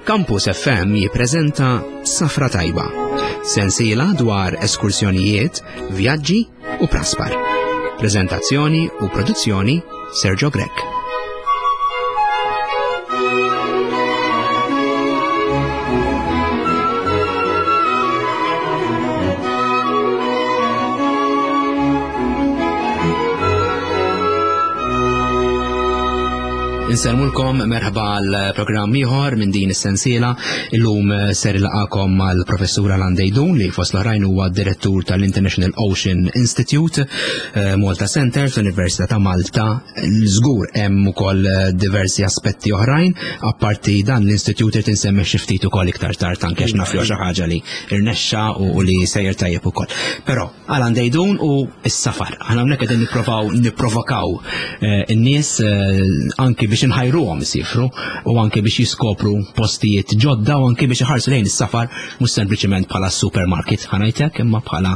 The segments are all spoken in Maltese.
Campus FM jippreżenta Safra Tajba, sensiela dwar eskursjonijiet, vjaġġi u praspar. Preżentazzjoni u produzzjoni Sergio Grek. Inselmulkom merħba l-programm ieħor minn din is-sensiela. Illum ser ilaqakom mal-professur Alan Dejdun li fost l-oħrajn huwa direttur tal-International Ocean Institute Malta Center fl-Università ta' Malta. Żgur hemm ukoll diversi aspetti oħrajn, apparti dan l-Institute irid insemmi xi ftit ukoll iktar tard anke għax naf xi ħaġa li rnexxa u li sejjer tajjeb ukoll. Però Alan Dejdun u s-safar. Aħna hawnhekk qegħdin nipprovokaw in-nies anke biex inħajruhom isifru u anke biex jiskopru postijiet ġodda u anke biex iħarsu lejn is-safar mhux sempliċement bħala supermarket ħanajtek imma bħala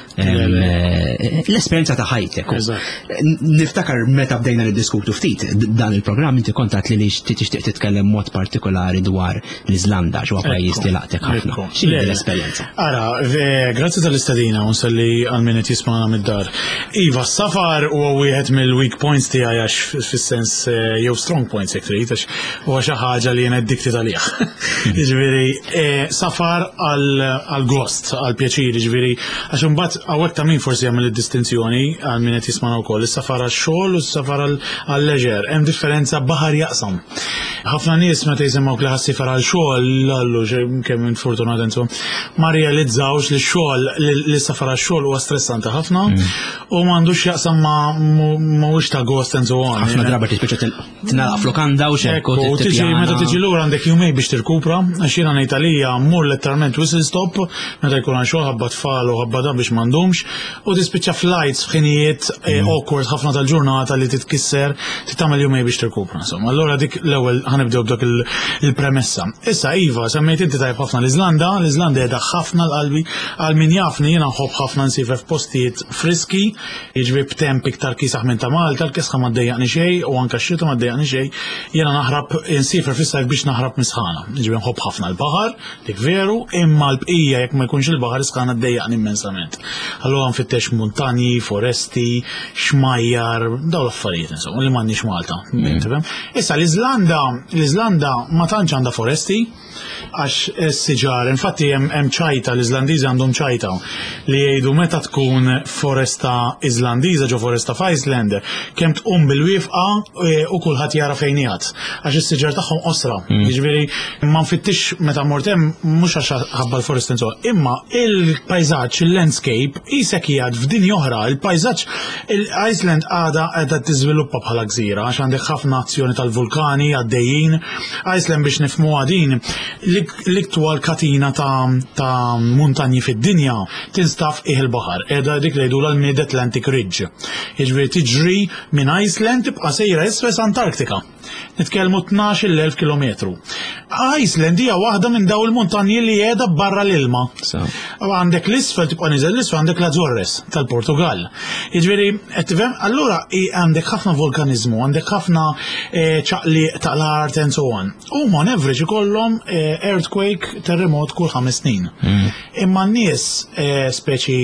l-esperjenza ta' ħajtek. Niftakar meta bdejna niddiskutu ftit dan il-programm inti kontat li tixtieq titkellem mod partikolari dwar l-Iżlanda ġewwa pajjiż li laqtek ħafna. X'inhi l-esperjenza? Ara, grazzi tal-istadina u nsalli għal min qed jisma'na mid-dar. Iva, s-safar huwa wieħed mill-weak points tiegħi għax fis-sens jew strong points jekk trid għax huwa xi ħaġa li jiena addicted għaliha. Jiġifieri safar għall-gost, għall-pjaċir, jiġifieri għax imbagħad hawnhekk ta' min forsi jagħmel id-distinzjoni għal min qed jisma'na wkoll is-safar għax-xogħol u s-safar għall-leġer. Hemm differenza baħar jaqsam. Ħafna nies meta jisimgħu li ħassifar għall-xogħol għallu kemm infortunat intom ma rrealizzawx li x-xogħol li s-safar għax-xogħol huwa stressanti ħafna u m'għandux jaqsam mhuwiex ta' gost and so on. Ħafna drabi tispiċċa tingħalaq flokanda u xekk u tiġi meta tiġi lura għandek jumej biex tirkupra għax jiena ngħid għalija mmur letteralment whistle stop meta jkun għal xogħol ħabba tfal u ħabba dan biex u tispiċċa flights f'ħinijiet awkward ħafna tal-ġurnata li titkisser tagħmel jumej biex tirkupra. Insomma, allura dik l-ewwel ħanibdew b'dak il-premessa. Issa iva, semmejt inti tajb ħafna l-Iżlanda qiegħda ħafna l-qalbi għal min jafni jiena nħobb ħafna nsifher f'postijiet friski, jiġri b'temp iktar kisaħ minn ta' Malta, l-kisħa ma ddejjaqni xejn u anke x-xita ma ddejjaqni xejn. Jiena naħrab insifher fis-sajf biex naħrab misħana. Jiġri nħobb ħafna l-baħar, dik veru, imma l-bqija jekk ma jkunx il-baħar isħana ddejjaqni immensament. Allura nfittex muntanji, foresti, xmajjar, dawn l-affarijiet insomma li m'għandniex Malta. Issa l-Iżlanda ma tantx għandha foresti għax is-siġar, infatti hemm ċajta l-Iżlandiżi għandhom ċajta li jgħidu meta tkun foresta Iżlandiża ġo foresta f'Iceland kemm tqum bil-wifqa u kulħadd jara fejn qiegħed għax is-siġar tagħhom qosra. Jiġifieri ma nfittix meta mort hemm mhux għax ħabba l-forest insomma, imma il-pajżaġġ, il-landscape isek jgħad f'dinja oħra, il-pajżaġġ il-Iceland qiegħda tiżviluppa bħala gżira għax għandek ħafna azzjoni tal-vulkani għaddejjin. Iceland biex nifhmuha din l-iktwal katina ta' muntanji fid-dinja tinstaf il-baħar. Qiegħda dik li jgħidulha l-Mid-Atlantic Ridge. Jiġifieri tiġri minn Iceland tibqa' sejra isfel Antarktika. Nitkellmu 12,000 kilometru. Iceland hija waħda minn dawn il-muntanji li qiegħda barra l-ilma. Għandek l-isfel tibqa' niżel l-isfel għandek l-Azores tal-Portugal. Jiġifieri qed tifhem, allura għandek ħafna vulkaniżmu, għandek ħafna ċaqli tal-art and so on. Huma on average ikollhom earthquake, terremot kull 5 snin. Imma n-nies speċi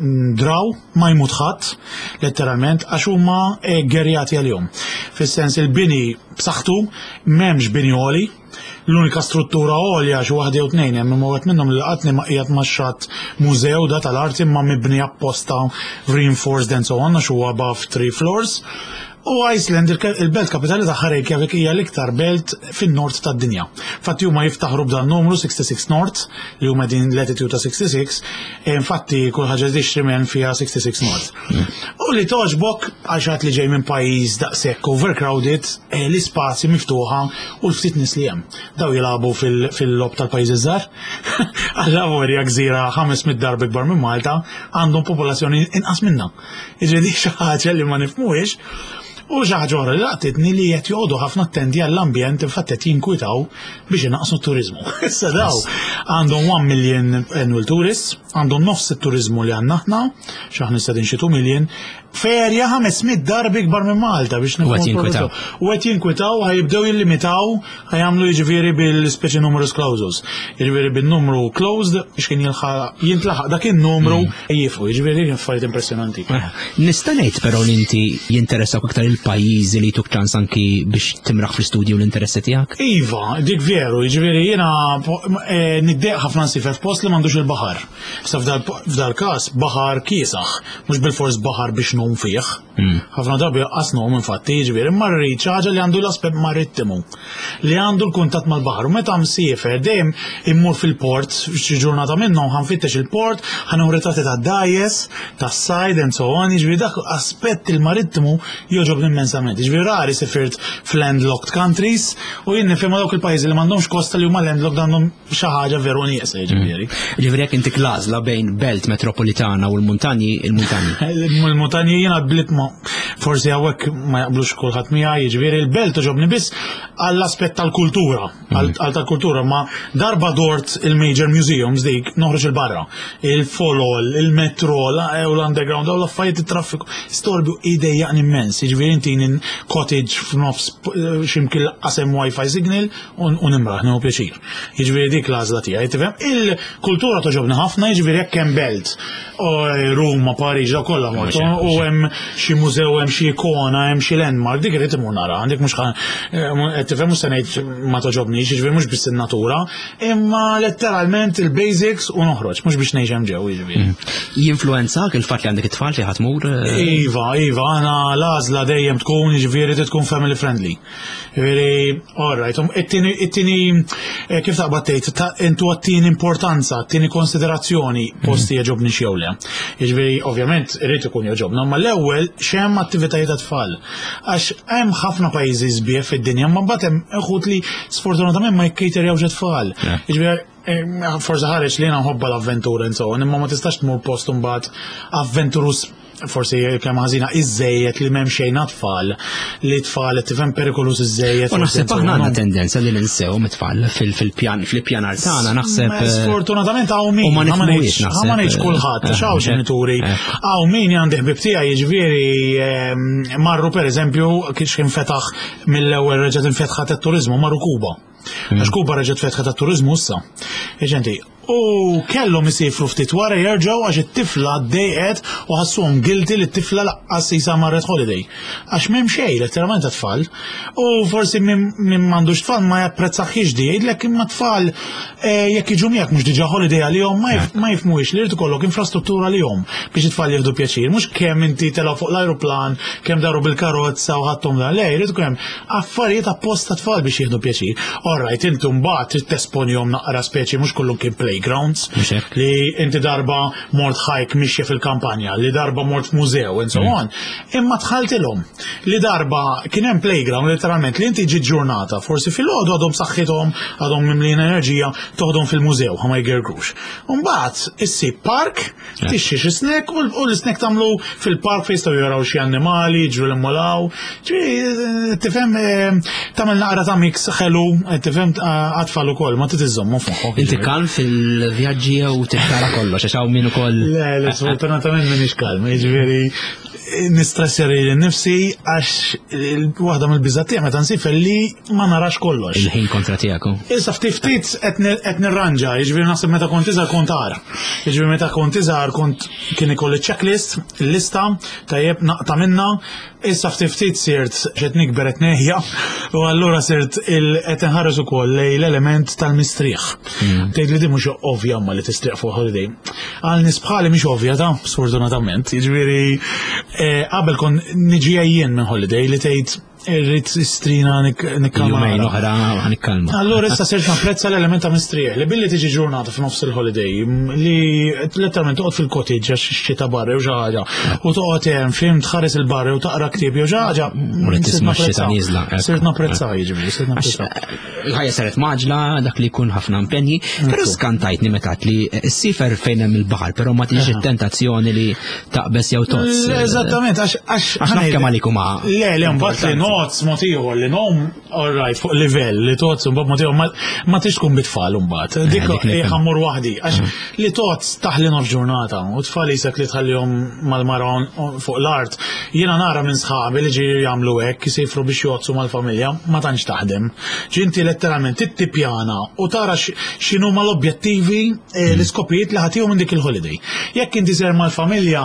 draw ma jmut ħadd letteralment għax huma gerjati għalihom. Fis-sens il-bini b'saħħtu m'hemmx bini għoli. L-unika struttura għolja xi waħda jew tnejn hemm imma wieħed minnhom li laqatni ma qiegħed maxxat mużew da tal-arti imma mibni apposta reinforced and so on għax huwa above 3 floors. U Iceland, il-belt kapitali tagħha Reykjavik hija l-iktar belt fin-nord tad-dinja. Infatti huma jiftaħru b'dan numru 66 Nord li huma din latitude ta' 66, infatti kull ħaġa tixtri minn fiha 66 Nord. U li toġbok għax għad li ġej minn pajjiż daqshekk overcrowded, l-ispazji miftuħa u l-ftit nies li hemm. Daw jilagħbu fil-lob tal-pajjiż iż-żgħar. Għal-Lavorja gżira 500 darba ikbar minn Malta għandhom popolazzjoni inqas minnha. Jiġri xi ħaġa li ma nifhmuhiex. U xi ħaġa oħra li laqtitni li qed joqogħdu ħafna attendi għall-ambjent infatti qed jinkwitaw biex inaqsu t-turiżmu. Issa daw għandhom 1 million annual tourists, għandhom nofs it-turiżmu li għandna aħna, xi aħna nistgħin xi 2 million, ferja 500 darbi kbar minn Malta biex U qed jinkwitaw. U qed jinkwitaw ħajibdew jillimitaw ħajamlu jiġifieri bil-speċi numerus clausus. Jiġifieri bin-numru closed biex kien jintlaħaq dak in-numru jifqu, jiġifieri affarijiet impressjonanti. Nista' ngħid però li inti jinteressaw iktar il-pajjiżi li tuk ċans anki biex timraħ fl-istudju l-interessi tiegħek? Iva, dik veru, jiġifieri jiena niddeq ħafna nsifel f'post li m'għandux il-baħar. Sa f'dal każ baħar kiesaħ, mhux bil-fors baħar biex nom fih. Ħafna drabi qasnom infatti, jiġifieri imma rrid xi ħaġa li għandu l-aspett marittimu, li għandu l-kuntatt mal-baħar. U meta msiefer dejjem immur fil-port, xi ġurnata minnhom ħanfittex il-port, ħaneħu ritratti tad-dajjes, tas-sajd and so on, jiġifieri dak aspett il-marittimu jogħġobni immensament. Jiġifieri rari sifirt fl-landlocked countries u jien nifhem dawk il-pajjiżi li m'għandhomx kosta li huma landlocked għandhom xi ħaġa veru nieqsa jiġifieri. Ġifieri jekk inti klażla bejn belt metropolitana u l-muntanji, il-muntanji jiena blit ma forsi hawnhekk ma jaqblux kulħadd miegħi, jiġifieri il-belt toġobni biss għall-aspett tal-kultura, għal tal-kultura, ma darba dort il-major museums dik noħroġ il-barra, il-folol, il-metro, u l-underground, u l-affarijiet it-traffiku, storbju idejjaqni immens, jiġifieri inti cottage f'nofs x'imkien qasem wifi signal u nimraħ nieħu pjaċir. Jiġifieri dik l-għażla tiegħi, tifhem? Il-kultura toġobni ħafna, jiġifieri jekk hemm belt, Ruma, Pariġ, da kollha mort, u hemm xi mużew, hemm xi ikona, hemm xi landmark, dik irid imur nara, għandek mhux qed tifhem mhux se ngħid ma toġobniex, jiġifieri mhux biss in-natura, imma letteralment il-basics u noħroġ, mhux biex ngħix hemm ġew jiġifieri. Jinfluwenzak il-fatt li għandek it-tfal li ħatmur? Iva, għana l-għażla dejjem tkun jiġifieri tkun family friendly. Jiġifieri, all right, it-tieni kif taqbad tgħid, intu għat-tieni importanza, t-tieni konsiderazzjoni posti jogħġobni xi jew le. Jiġifieri ovvjament irid ikun jogħġobna, ma l-ewwel x'hemm attivitajiet tat-tfal. Għax hemm ħafna pajjiżi sbieħ fid-dinja, ma mbagħad hemm iħud li sfortunatament ma jikkejterjawx it-tfal. Jiġifieri forsi ħareġ li jiena nħobba l-avventura insomma, imma ma tistax tmur post imbagħad avventurus forsi kemm ħażina iżejjed li m'hemm xejn tfal, li tfal tifhem perikolus iżejjed. U naħseb aħna għandna tendenza li ninsew mit-tfal fil-pjanar tagħna naħseb. Sfortunatament hawn min ma ngħidx kulħadd, x'hawn ġenituri. Hawn min għandi ħbieb tiegħi jiġifieri marru pereżempju kiex infetaħ mill-ewwel reġgħet infetħat it-turiżmu marru Kuba. Għax Kuba reġgħet fetħet it-turiżmu issa. Ġenti, u kellhom isifru ftit wara jerġgħu għax it-tifla ddejqet u ħassuhom guilty li t-tifla laqqas isa marret holiday. Għax m'hemm xejn letteralment tfal. U forsi min m'għandux tfal ma japprezzaħx di jgħidlek imma tfal jekk jiġu miegħek mhux diġà holiday għalihom ma jifhmuhiex li rid ikollok infrastruttura għalihom biex it-tfal jieħdu pjaċir. Mhux kemm inti telgħu fuq l-ajruplan, kemm daru bil-karozza u ħadthom da lej, rid ikun hemm affarijiet apposta tfal biex jieħdu pjaċir. All right, inti mbagħad trid tesponjhom naqra speċi mhux kollhom kien playgrounds li inti darba mort hike mixje fil-kampanja, li darba mort mużew and so on. Imma tħaltilhom li darba kien hemm playground literalment li inti ġi ġurnata, forsi fil-għodu għadhom saħħithom, għadhom mimlin enerġija, toħdhom fil-mużew ħa ma jgergrux. Mbagħad issib park, tixxi xi snack u l-snack tagħmlu fil-park fejn jistgħu jaraw xi annimali, jiġru l-immolaw. Tifhem tagħmel naqra ta' mix ħelu, tifhem għatfall ukoll ma titiżomm fuq. Inti kalm fil-vjaġġi u tikkara kollox, għax hawn min ukoll. Le, sfortunatament m'iniex kalm, jiġifieri nistressjari l-nifsi għax waħda mill-biżat tiegħek meta nsifel li ma narax kollox. Il-ħin kontra tiegħek. Issa ftit qed nirranġa, jiġifieri naħseb meta kont iżgħar kont ar. Jiġifieri meta kont iżgħar kien ikolli checklist, il-lista tajjeb naqta' minnha, issa ftit sirt qed nikber qed neħja u allura sirt qed inħares ukoll lejn l-element tal-mistrieħ. Tgħid li di mhux ovvja ma li tistrieħ fuq holiday. Għal nies bħali mhix ovvja ta' sfortunatament. Jiġifieri qabel kon niġi jien minn holiday li tgħid irrid istrina nikkalma. Jumejn oħra nikkalma. Allura issa sirt napprezza l-element ta' mistrieħ li billi tiġi ġurnata f'nofs il-holiday li letteralment toqgħod fil-cottage għax xita barra jew xi ħaġa u toqgħod hemm fim tħares il-barra u taqra ktieb jew xi ħaġa. Sirt napprezza jiġifieri, sirt napprezza. Il-ħajja saret maġla dak li jkun ħafna impenji, però skantajtni meta li s-sifer fejn hemm il-baħar, però ma tiġix it-tentazzjoni li taqbes jew tozz. Eżattament għax naħkem għalikum le mbagħad tots mod ieħor li nom all right fuq livell li tots imbagħad mod ieħor ma tix tkun bit-tfal imbagħad. Dik ħammur waħdi għax li tots taħlina f'ġurnata u tfal isek li tħallihom mal-mara fuq l-art. Jiena nara minn sħabi li ġiri jagħmlu hekk isifru biex jozzu mal-familja ma tantx taħdem. Ġinti letteralment tippjana u tara x'inhu mal-objettivi l-iskopijiet li ħatihom minn dik il-holiday. Jekk inti ser mal-familja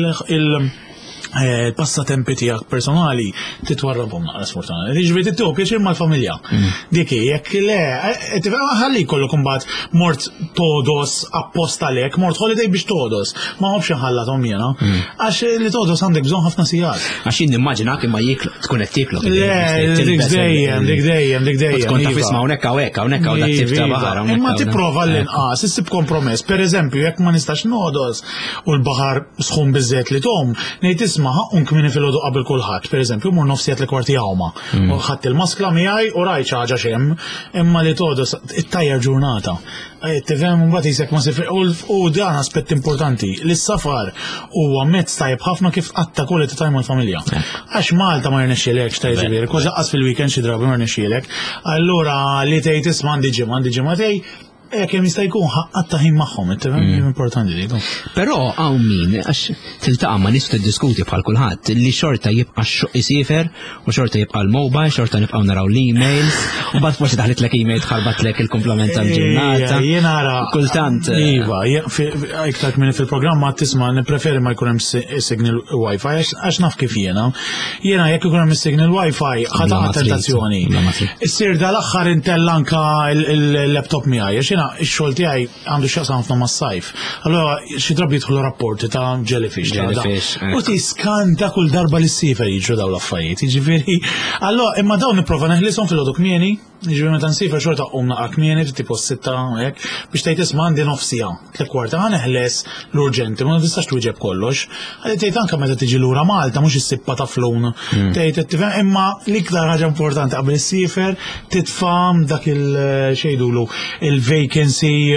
passatempi tiegħek personali titwarrabhom naqra sfortunatament. Jiġifieri tittuh pjaċir mal-familja. Dik jekk le ħalli jkollok imbagħad mort todos apposta lek, mort holiday biex todos. Ma hobx inħallathom jiena. Għax li todos għandek bżonn ħafna sigħat. Għax jien nimmaġina kemm ma jiklu tkun qed tiklu. Dik dejjem. Tkun taf isma' hawnhekk dak tifta baħar. Imma tipprova l-inqas, issib kompromess. Pereżempju, jekk ma nistax nodos u l-baħar sħun biżżejjed li tom, ngħid ma ħaqqun kmini fil-ħodu qabel kulħadd, pereżempju, mur nofsijat li kwarti għawma. U ħadd il-maskla miegħi u rajt ħaġa xem, imma li todu it-tajjar ġurnata. Tifhem mbagħad isek ma sifri u dan aspett importanti. L-safar huwa mezz tajjeb ħafna kif qatta quality time mal-familja. Għax Malta ma jirnexxielekx ta' jiġifieri, kważi qqas fil-weekend xi drabi ma jirnexxielek. Allura li tgħid isma' għandi ġimgħatej kemm jista' jkun ħaqqat ħin magħhom, importanti dik. Però hawn min għax tiltaqa' ma' nies tiddiskuti bħal kulħadd li xorta jibqa' isifer u xorta jibqa' l-mobile, xorta nibqgħu naraw l-emails u bad forsi daħlitlek email tħarbatlek il-komplement tal-ġurnata. Jien ara kultant. Iva, iktar minn fil-programma tisma' nippreferi ma jkun hemm signal Wi-Fi għax naf kif jiena. Jiena jekk ikun hemm signal Wi-Fi ħadd tentazzjoni. Issir dal-aħħar intell anke il-laptop miegħi ix-xogħol tiegħi għandu x'jaqsam ħafna mas-sajf. Allura xi drabi jidħlu rapporti ta' jellyfish. U tiskanta kull darba li s-sifer jiġu dawn l-affarijiet. Jiġifieri, allura imma dawn nipprova neħlishom fil-għodu kmieni, jiġifieri meta nsifer xorta qum naqa' kmieni tipo s-sitta hekk biex tgħid isma' għandi nofsija. Tliekwarta ħaneħles l-urġenti, ma tistax twieġeb kollox. Tgħid anke meta tiġi lura Malta mhux is-sibba ta' flun. Tgħid tifhem imma l-iktar ħaġa importanti qabel is-sifer titfam dak il-xejdulu il-vacancy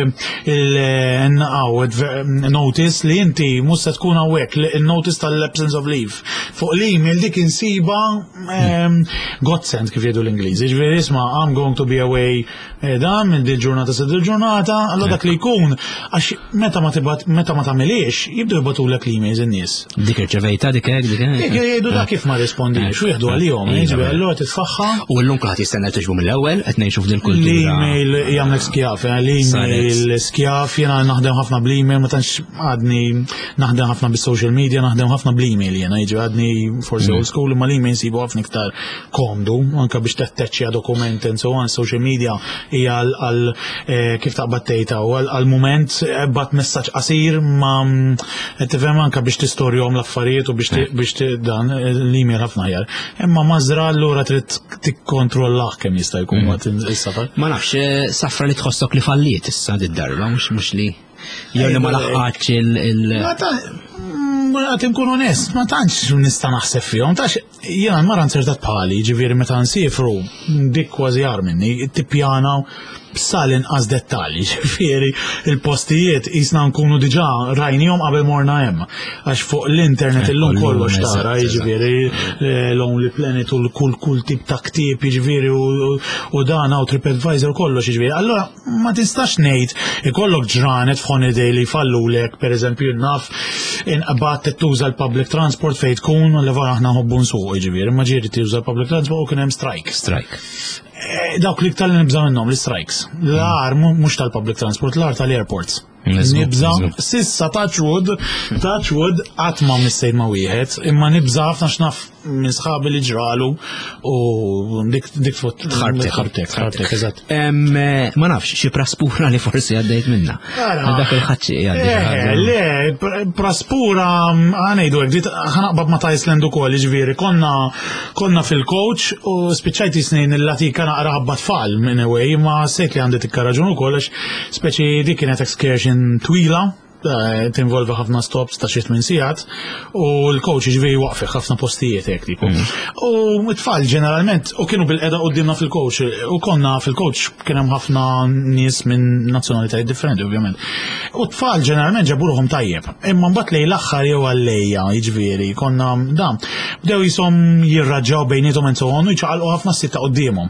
notice li inti mhux se tkun hawnhekk il-notice tal-absence of leave. Fuq l-email dik insiba godsend kif jgħidu l-Ingliż. Jiġifieri isma' I'm going to be away dan minn dil ġurnata sa dil ġurnata, allura dak li jkun għax meta ma tagħmilix jibdew jibgħatulek l-emails in-nies. Dik irċevejta dik jgħidu dak kif ma rispondix u jieħdu għalihom, jiġifieri allura titfaħħa. U llum kulħadd jistenna tiġbu mill-ewwel qed ngħixu f'din kultura. L-email jagħmlek skjaf, l-email skjaf, jiena naħdem ħafna bl-email, ma tantx għadni naħdem ħafna bis-social media, naħdem ħafna bl-email jiena, jiġi għadni forsi old school, imma l-email nsibu ħafna iktar komdu, anke biex tetteċċja dokumenti and so on, social media hija għal kif taqbad tgħidha u għall-mument bad messaġġ qasir ma tifhem anke biex tistorjhom l-affarijiet u biex dan l-email ħafna ħjar. Imma mażra allura trid tikkontrollah kemm jista' jkun waqt is-safar. Ma nafx safra li tħossok li falliet issa darba mhux li jew li ma laħqatx Għat nkun onest, ma tantx nista' naħseb fihom, tax jiena l-mara nsertat bħali, ġifieri meta nsifru dik kważi jar minni, tippjana b'sal inqas dettalji, ġifieri il-postijiet qisna nkunu diġà rajnihom qabel morna hemm. Għax fuq l-internet illum kollox tara, jiġifieri Lonely Planet u kull tip ta' ktieb, jiġifieri u dan hawn TripAdvisor kollox jiġifieri. Allura ma tistax ngħid ikollok ġranet f'holiday li jfallulek, pereżempju naf inqabad tuża l-public transport fejn tkun li vara aħna nħobbu nsuq, jiġifieri ma ġieri tuża l-public transport u kien hemm strike. Dawk li iktar li nibżaw minnhom l-strikes. L-ar mhux tal-public transport, l-ar tal-airports. Nibża sissa touch wood qatt ma missejt ma wieħed, imma nibża ħafna x'naf minn sħabi li ġralu u dik fuq ħarbtek eżatt. Ma nafx xi praspura li forsi għaddejt minnha. Dak il-ħaġġi għaddej. Le, praspura ngħidu hekk ħanaqbad ma' Iceland ukoll, jiġifieri konna fil-coach u spiċċajt isnejn il-latika naqra ħabba tfal minn away, ma sejt li għandi tikka raġun ukoll għax speċi dik kienet excursion twila tinvolvi ħafna stops ta' xi 8 sigħat u l-coach jiġifieri waqfek ħafna postijiet hekk tipo. U t-tfal ġeneralment u kienu bil-qeda qudiemna fil-coach u konna fil-coach kien hemm ħafna nies minn nazzjonalitajiet differenti ovvjament. U t-tfal ġeneralment ġaburuhom tajjeb. Imma mbagħad lejn l-aħħar jew għallejja jiġifieri konna dan bdew jisom jirraġġaw bejniethom u jċaqalqu ħafna sitta qudiemhom.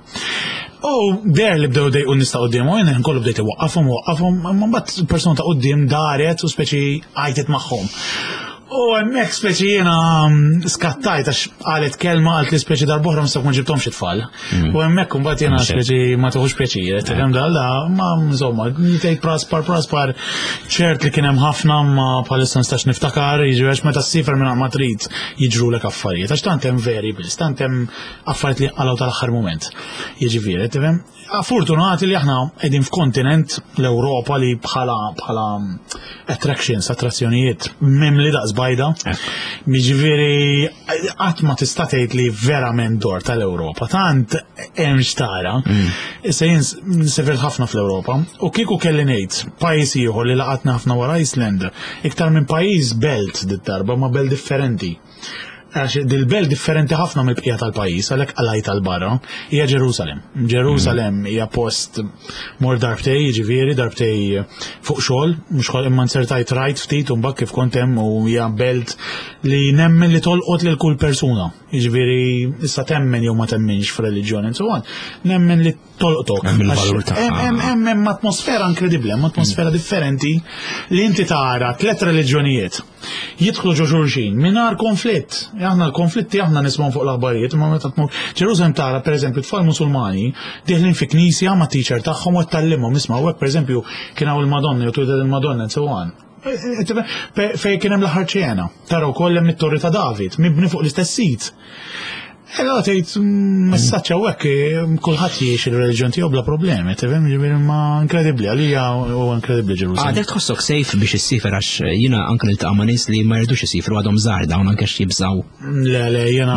Der li bdew dejqu nista' qudiemhom, jien kollu bdejt iwaqqafhom, imma mbagħad persuna ta' quddiem daret u speċi għajtet magħhom. U hemmhekk speċi jiena skattajt għax qalet kelma qalt li speċi darb'oħra ma nsab ma ġibthomx it-tfal. U hemmhekk imbagħad jiena speċi ma tieħux pjaċir, tifhem dalla, ma insomma, tgħid praspar ċert li kien hemm ħafna ma bħalissa nistax niftakar, jiġri għax meta ssifer minn ma trid jiġrulek affarijiet, għax tant hemm variables, tant hemm affarijiet li qalgħu tal-aħħar mument. Jiġifieri, tifhem? Fortunati li aħna qegħdin f'kontinent l-Ewropa li bħala attrazzjonijiet mimli daqs bajda. Jiġifieri qatt ma tista' tgħid li verament dor tal-Ewropa. Tant hemm xtara. Issa jien sefert ħafna fl-Ewropa u kieku kelli ngħid pajjiż ieħor li laqatna ħafna wara Iceland iktar minn pajjiż belt dit-darba ma belt differenti. Għax dil-belt differenti ħafna mill-bqija tal-pajjiż għalhekk qalaj tal-barra hija Ġerusalemm. Ġerusalemm hija post mor darbtej, jiġifieri darbtej fuq xogħol, mhux xogħol imma nsertajt rajt ftit u mbagħad kif kont hemm u hija belt li nemmen li tolqot lil kull persuna. Jiġifieri issa temmen jew ma temminx f'reliġjoni and so on. Nemmen li tolqtok. Hemm atmosfera inkredibbli, hemm atmosfera differenti li inti tara 3 reliġjonijiet jidħlu ġo xulxin mingħajr konflitt. Aħna l-konflitti aħna nismgħu fuq l-aħbarijiet, imma meta tmur Ġerusalemm tara pereżempju tfal Musulmani dieħlin fi knisja ma' teacher tagħhom u ttallimhom isma' hekk pereżempju kien hawn il-Madonna jew twildet il-Madonna and so on. Fejn kien hemm l-aħħar ċena, tara wkoll hemm it-Torri ta' David mibni fuq l-istess sit. Ella tgħid messaġġ hawnhekk kulħadd jgħix ir-reliġjon tiegħu bla problemi, tifhem jiġifieri ma inkredibbli għalija huwa inkredibbli Ġerusalemm. Għadek tħossok sejf biex issifer għax jiena anke niltaqa' ma' nies li ma jridux isifru għadhom żgħar dawn anke x'jibżgħu. Le jiena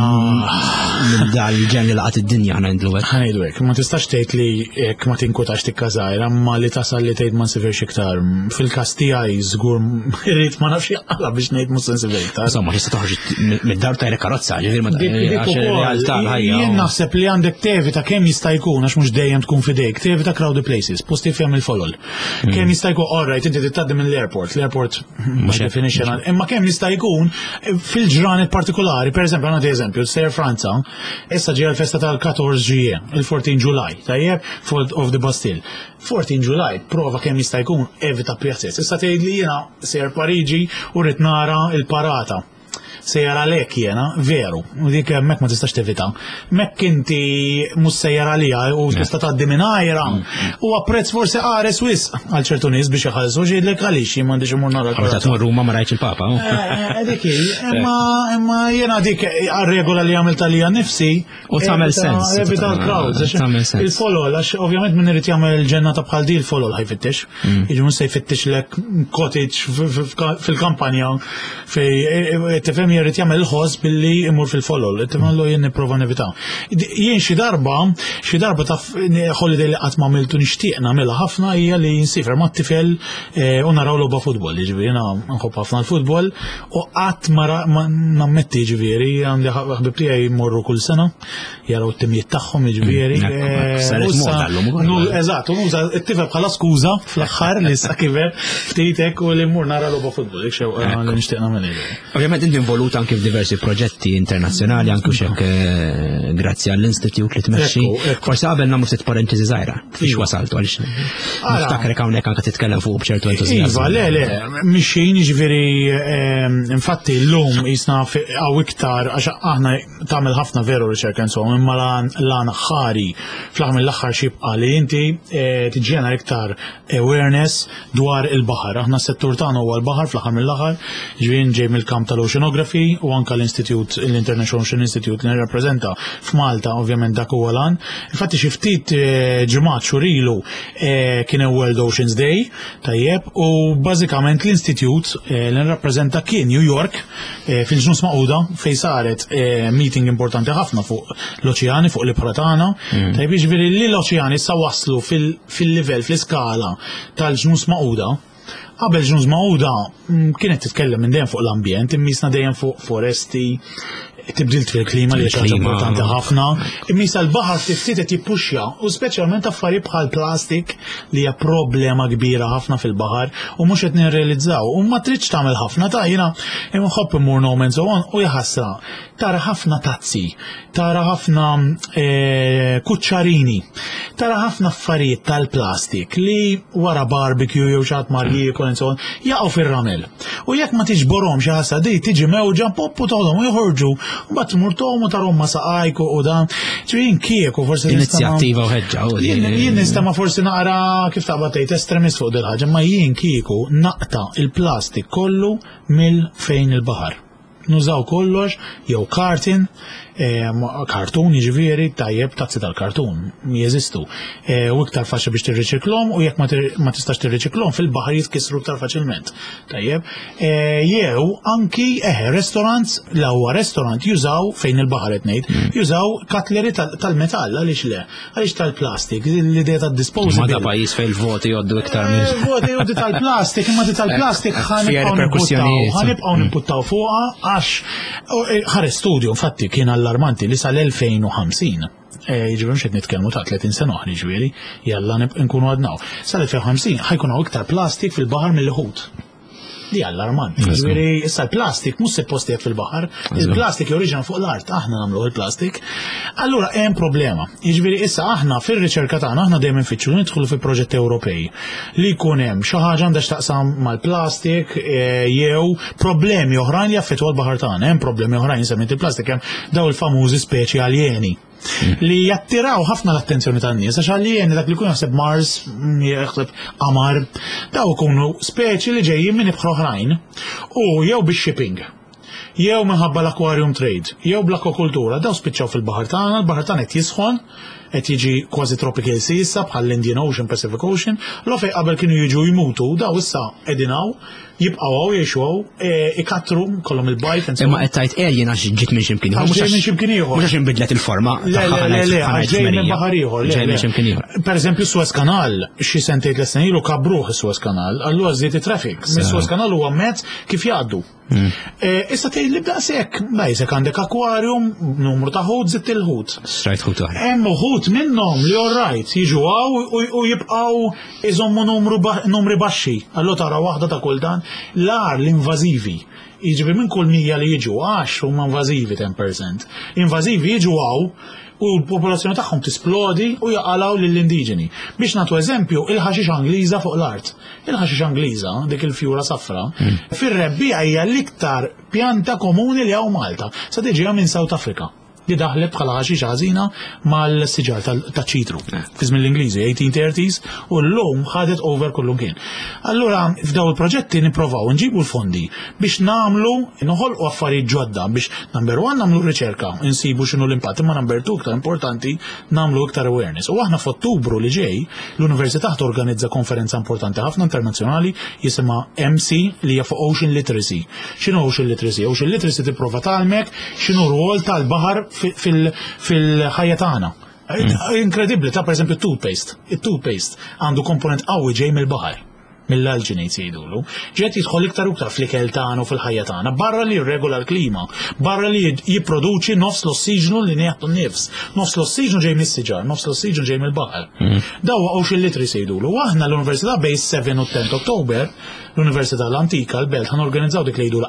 dal-ġen li laqat id-dinja ngħidlu hekk. Ħanejdu hekk, ma tistax tgħid li hekk ma tinkutax tikka żgħira imma li tasal li tgħid ma nsifirx iktar. Fil-każ tiegħi żgur irrid ma nafx jaqala biex ngħid mhux se nsifir iktar. Insomma tista' toħroġ mid-dar tajlek karozza ġifieri jien naħseb li għandek tevita kemm jista' jkun għax mhux dejjem tkun f'idejk, tevita crowded places, posti fejn il-folol. Kemm jista' jkun orrajt inti titgħaddi minn l-airport mhux definition, imma kemm jista' jkun fil-ġranet partikolari, pereżempju għandi eżempju, sejjer Franza, issa ġie l-festa tal-14 ġie, il-14 July, tajjeb, Fall of the Bastille. 14 July, prova kemm jista' jkun evita pjazzez. Issa tgħid li jiena sejjer Pariġi u rid nara il-parata. Sejjara lek jena, veru, u dik hemmhekk ma tistax tevita. Mekk inti mhux sejjara lija u tista' tgħaddi minn ajra. U prezz forsi qares wisq għal ċertu nies biex iħallsu ġiedlek għaliex jien m'għandix imur nara. Meta tmur Ruma ma rajtx il-Papa. Dik imma jiena dik għar-regola li għamilta lija nnifsi. U tagħmel sens. Evita l-crowds. Il-folol, għax ovvjament min irid jagħmel il-ġennata bħal di il-folol ħajfittex. Jiġu mhux se jfittex lek cottage fil-kampanja fej tifhem jirrit jagħmel il-ħoss billi imur fil-folol, timallu jien nipprova nevitaw. Jien xi darba taf holiday li qatt ma għamiltu nixtieq nagħmilha ħafna hija li nsifer mat-tifel u naraw logħba futbol, jiġifieri jiena nħobb ħafna l-futbol u qatt ma nammetti jiġifieri għandi ħbib tiegħi jmorru kull sena jaraw it-timijiet tagħhom jiġifieri. Eżatt, nuża t-tifel bħala skuża fl-aħħar li issa kiber ftit hekk u li mmur nara logħba futbol, hekk xew li nixtieq nagħmel. Ovvjament inti involuta anke f'diversi proġetti internazzjonali anke xek grazzi għall-Institute li tmexxi. Forsi qabel nagħmlu ftit parentesi żgħira biex wasaltu għaliex niftakrek hawnhekk anke titkellem fuq b'ċertu entużjażmu. Iva, le, mixin jiġifieri infatti llum qisna hawn iktar għax aħna tagħmel ħafna veru riċerka insomma imma lan ħari fl-aħħar mill-aħħar xibqa li inti tiġġenera iktar awareness dwar il-baħar. Aħna s-settur tagħna huwa l-baħar fl-aħħar mill-aħħar, ġifieri ġej mill-kamp tal-Oceanography u anke l-Institute, l-International Ocean Institute li nirrappreżenta f'Malta, ovvjament dak huwa lan. Infatti xi ftit ġimgħat xhur ilu kien World Oceans Day, tajjeb, u bażikament l-Institute li nirrappreżenta kien New York fil-ġnus Magħquda fejn saret meeting importanti ħafna fuq l-oċeani, fuq l-ibħra tagħna. Tajjeb jiġifieri li l-oċeani issa waslu fil-livell, fl-iskala tal-ġnus Magħquda qabel ġnus Magħquda kienet titkellem minn dejjem fuq l-ambjent, immisna dejjem fuq foresti, tibdilt fil-klima li ħaġa importanti ħafna, immisa l-baħar ftit qed jippuxja u speċjalment affarijiet bħal plastik li hija problema kbira ħafna fil-baħar u mhux qed nirrealizzaw u ma tridx tagħmel ħafna ta' jiena inħobb imur no and so on u jaħassra. Tara ħafna tazzi, tara ħafna kuċċarini, tara ħafna affarijiet tal-plastik li wara barbecue jew xi ħadd mar jiekol and so on jaqgħu fir-ramel. U jekk ma tiġborhomx ħassa di tiġi mewġa poppu toħodhom u joħorġu u bat murtom u tarom ma saqajku u dan. Ġvien kieku forsi inizjattiva u ħeġġa. Jien nista' ma forsi naqra kif taqbad tgħid estremist fuq dil ħaġa, ma jien kieku naqta il-plastik kollu mill fejn il-baħar. Nużaw kollox jew kartun jiġifieri tajjeb tazzi tal-kartun jeżistu u iktar faċli biex tirriċiklhom u jekk ma tistax tirriċiklhom fil-baħar jitkissru iktar faċilment. Tajjeb. Jew anki restaurants l-ewwa restorant jużaw fejn il-baħar qed ngħid, jużaw cutlery tal-metall għaliex le, għaliex tal-plastik, l-idea tad-disposable. Ma ta' pajjiż fejn il-voti jgħoddu iktar minn. Voti jgħoddu tal-plastik, imma tal-plastik ħanibqgħu nipputtaw fuqha għax ħares studju infatti kien allarmanti li sal-2050 jiġifieri xed nitkellmu ta' 30 sena oħra jiġifieri jalla nkunu għadnaw. Sal-2050 ħajkun hawn iktar plastik fil-baħar mill-ħut. Li allarmanti. Jiġifieri issa l-plastik mhux suppost jgħid fil-baħar, il-plastik joriġina fuq l-art, aħna nagħmlu il-plastik. Allura hemm problema. Jiġifieri issa aħna fir-riċerka tagħna aħna dejjem infittxu nidħlu fi proġetti Ewropej li jkun hemm xi ħaġa għandha x'taqsam mal-plastik jew problemi oħrajn li jaffettwa l-baħar tagħna. Hemm problemi oħrajn semmejt il-plastik hemm daw il-famużi speċi aljeni li jattiraw ħafna l-attenzjoni tan-nies għax aljeni dak li jkun jaħseb Mars, jaħseb qamar, daw ikunu speċi li ġejjin minn ibħra oħrajn u jew bix-shipping, jew minħabba l-aquarium trade, jew bl-akwakultura, daw spiċċaw fil-baħar tagħna, l-baħar tagħna qed jisħon, qed jiġi kważi tropical sea issa bħal l-Indian Ocean, Pacific Ocean, l-ofej qabel kienu jiġu jmutu, daw issa qegħdin jibqgħu jgħixu ikattru kollhom il-bajt. Imma qed tgħid alien għax ġiet minn x'imkien ieħor. Ġej minn x'imkien ieħor. Mhux għax inbidlet il-forma. Le, ġej minn baħar ieħor. Ġej minn x'imkien ieħor. Pereżempju Suez Canal, xi sentejn l ilu kabruh is-Suez Canal, allura żied it-traffic. Is-Suez Canal huwa mezz kif jgħaddu. Issa tgħid li b'daqshekk, bejsek għandek akwarium, numru ta' ħut żitt il-ħut. Strajt ħut oħra. Hemm ħut minnhom li orrajt jiġu u jibqgħu iżommu numri baxxi. Allura tara waħda ta' kull dan l-invażivi. Jiġifieri minn kull 100 li jiġu 10 huma invażivi 10%. Invażivi jiġu u l-popolazzjoni tagħhom tisplodi u jaqalaw lill-indiġeni. Biex nagħtu eżempju, il-ħaxix Angliża fuq l-art. Il-ħaxix Angliża, dik il-fjura safra, fir-rebbija hija l-iktar pjanta komuni li hawn Malta. Sa tiġiha minn South Africa. Li daħlet bħala ħaxix ħażina mal-siġar ta' ċitru. Fizmin l-Ingliżi 1830s u l-lum ħadet over kullu kien. Allura f'daw il-proġetti nipprovaw nġibu l-fondi biex nagħmlu noħolqu affarijiet ġodda biex number 1 nagħmlu riċerka, insibu x'inhu l-impatt, imma number 2 iktar importanti nagħmlu iktar awareness. U aħna f'Ottubru li ġej l-Università torganizza konferenza importanti ħafna internazzjonali jisimha MC li hija fuq Ocean Literacy. X'inhu Ocean Literacy? Ocean Literacy tipprova tgħalmek x'inhu r-rwol tal-baħar fil-ħajja tagħna. Inkredibbli ta' pereżempju toothpaste. Il-toothpaste għandu komponent qawwi ġej mill-baħar. Mill-alginates jgħidulu. Ġiet jidħol iktar uktar fl-ikel tagħna u fil-ħajja tagħna, barra li jirregola l-klima, barra li jipproduċi nofs l-ossiġnu li nieħdu nnifs. Nofs l-ossiġnu ġej mis-siġar, nofs l-ossiġnu ġej mill-baħar. Daw Ocean Literacy jgħidulu. Aħna l-Università bejn 7 u 10 Oktober l-Università l-Antika l-Belt ħanorganizzaw dik li jgħidula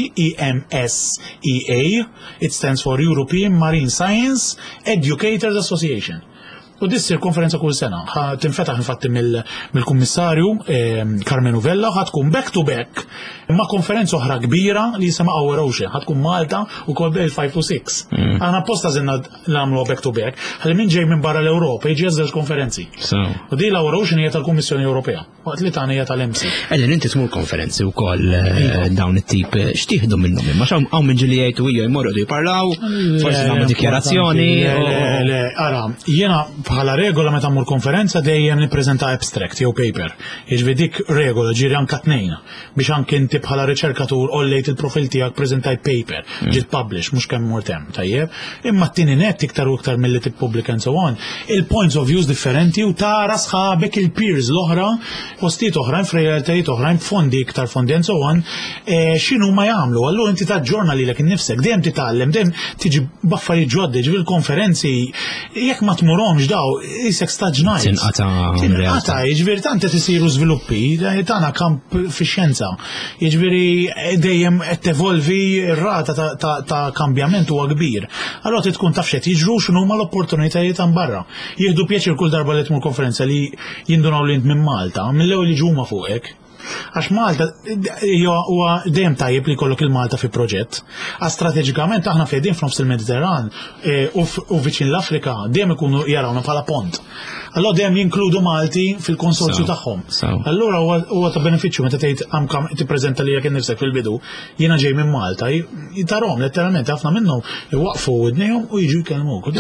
EMSEA, it stands for European Marine Science Educators Association. U dissir konferenza kull sena. Tinfetaħ infatti mill-kummissarju Carmen Uvella ħatkun back to back ma' konferenza oħra kbira li jisimha Our Ocean. Ħatkun Malta u kol bejn 5 u 6. Aħna apposta żinna nagħmlu back to back ħalli min ġej minn barra l-Ewropa jiġi jeżżel konferenzi. U di l-Our Ocean hija tal-Kummissjoni Ewropea. Waqt li tagħna hija tal-MC. Qegħdin inti tmur konferenzi wkoll dawn it-tip x'tieħdu minnhom imma hawn minn ġili jgħidu hija jmorru jparlaw, forsi nagħmlu dikjarazzjoni. Ara, jiena bħala regola meta mmur konferenza dejjem nippreżenta abstract jew paper. Jiġri dik regola ġieri anke tnejn biex anke inti bħala riċerkatur ollejt il-profil tiegħek preżentajt paper, ġiet publish mhux kemm mort hemm, tajjeb. Imma t-tieni net iktar u iktar milli tippubblika and so on, il-points of views differenti u tara sħabek il-peers l-oħra, postijiet oħrajn, f'realitajiet oħrajn, fondi iktar fondi and so on, x'inhu ma jagħmlu. Allura inti taġġorna lilek innifsek, dejjem titgħallem, dejjem tiġi b'affarijiet ġodda, ġifieri l-konferenzi jekk ma tmurhomx daw isek staġnajt. Tinqata' jiġifieri tant qed isiru żviluppi, tagħna kamp fix-xjenza. Jiġifieri dejjem qed tevolvi r-rata ta' kambjament huwa kbir. Allura trid tkun taf x'qed jiġru x'inhuma l-opportunitajiet ta' barra. Jieħdu pjaċir kull darba li tmur konferenza li jindunaw li int minn Malta, mill-ewwel jiġu huma fuqek. Għax Malta huwa dejjem tajjeb li jkollok il-Malta fi proġett. Għax strateġikament aħna f'qegħdin f'nofs il-Mediterran u viċin l-Afrika dejjem ikunu jarawna bħala pont. Allora dejjem jinkludu Malti fil-konsorzju tagħhom. Allura huwa ta' benefiċċju meta tgħid hemm tippreżenta li jekk innifsek fil-bidu, jiena ġej minn Malta, jitarhom letteralment ħafna minnhom iwaqfu widnejhom u jiġu jkellmuk.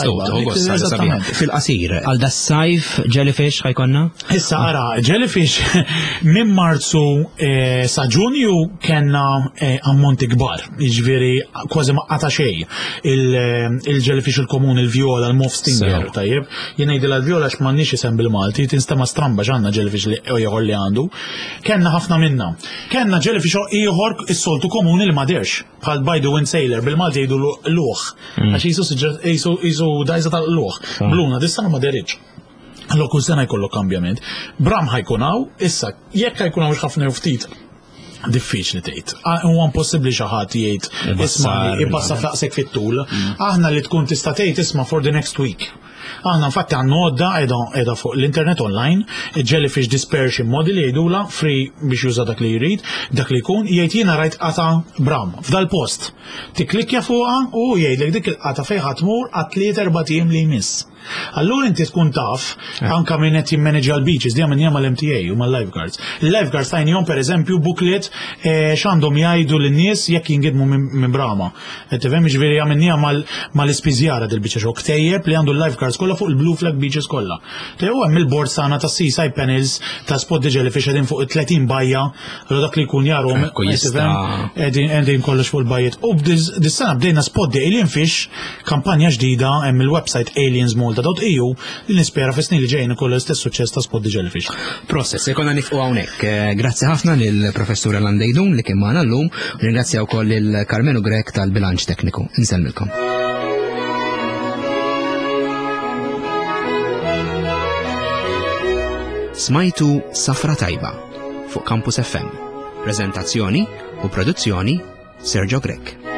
Fil-qasir, għal das-sajf jellyfish ħajkonna? Issa ara, jellyfish minn Marzu sa Ġunju kellna ammonti kbar, jiġifieri kważi ma qata' xejn il-jellyfish il-komun il-vjola, il-moth stinger, tajjeb. Jien ngħidilha l-vjola għax m'għandniex isem bil-Malti, tinstema' stramba x'għandna jellyfish li ieħor li għandu. Kellna ħafna minnha. Kellna jellyfish ieħor is-soltu komuni li ma derx, bħal bajdu wind sailor bil-Malti jgħidu l-luħ. Għax jisu dajza tal-luħ. Bluna, dis-sena ma deritx. Allora kull sena jkollok kambjament. Bram ħajkunaw, issa jekk ħajkunaw ħafna ftit diffiċli tgħid. Huwa impossibbli xi ħadd jgħid isma' jipassa f'daqshekk fit-tul. Aħna li tkun tista' tgħid isma' for the next week. Aħna infatti għandna għodda qiegħda fuq l-internet online, jellyfish dispersion model jgħidula free biex juża dak li jrid, dak li jkun jgħid jiena rajt qata Bram f'dal post. Tikklikja fuqha u jgħidlek dik il-qata fejn ħadd tmur għat 3-4 ijiem li jmiss. Allura inti tkun taf anke min qed jimmaneġġja l-beaches di għamilniha mal-MTA u mal-lifeguards. Il-lifeguards tajnihom pereżempju booklet x'għandhom jgħidu lin-nies jekk jingidmu minn Brama. Qed tifhem jiġifieri għamilniha mal-ispiżjara del-biċċa xogħol ktejjeb li għandu l-lifeguards kollha fuq il-Blue Flag beaches kollha. Tew hemm il-bord sana ta' seaside panels ta' spot the jellyfish qegħdin fuq 30 bajja, allura dak li jkun jarhom qegħdin kollox fuq il-bajjiet. U dis-sena bdejna spot the alien fish, kampanja ġdida hemm il-website aliensmalta.eu li nispera fis-snin li ġejjin ikollu l-istess suċċess ta' spot the jellyfish. Process, jkollna nifqu hawnhekk. Grazzi ħafna lill-Professur Landejdun li kien magħna llum, u ringrazzja wkoll lil Carmenu Grek tal-bilanċ tekniku. Insellmilkom. Smajtu Safra Tajba fuq Campus FM. Preżentazzjoni u produzzjoni Sergio Grek.